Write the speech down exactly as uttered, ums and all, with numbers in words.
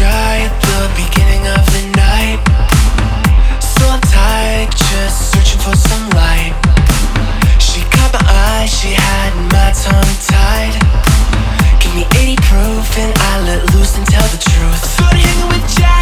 dry at the beginning of the night. So uptight, just searching for some light. She caught my eye, she had my tongue tied. Give me eighty proof and I let loose and tell the truth. Started hanging with Jack.